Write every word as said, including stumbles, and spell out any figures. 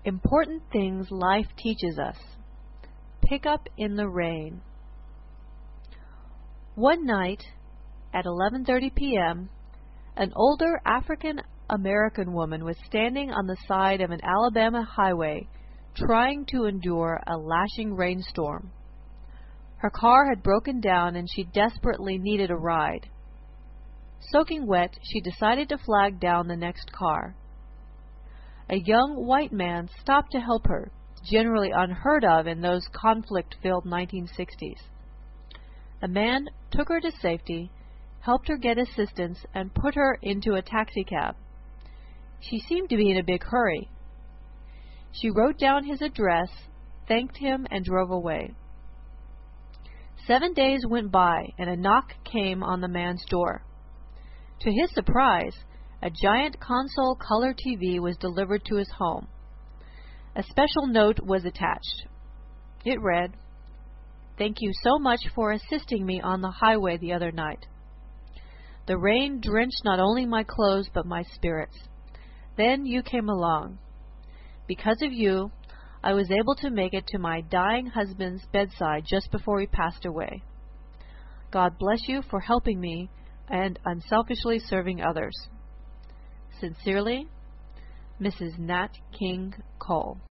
Important things life teaches us. Pick up in the rain. One night at eleven thirty p m, an older African-American woman was standing on the side of an Alabama highway trying to endure a lashing rainstorm. Her car had broken down and she desperately needed a ride. Soaking wet, she decided to flag down the next car. A young white man stopped to help her, generally unheard of in those conflict-filled nineteen sixties. The man took her to safety, helped her get assistance, and put her into a taxicab. She seemed to be in a big hurry. She wrote down his address, thanked him, and drove away. Seven days went by, and a knock came on the man's door. To his surprise, a giant console color T V was delivered to his home. A special note was attached. It read, "Thank you so much for assisting me on the highway the other night. The rain drenched not only my clothes but my spirits. Then you came along. Because of you, I was able to make it to my dying husband's bedside just before he passed away. God bless you for helping me and unselfishly serving others. Sincerely, Missus Nat King Cole."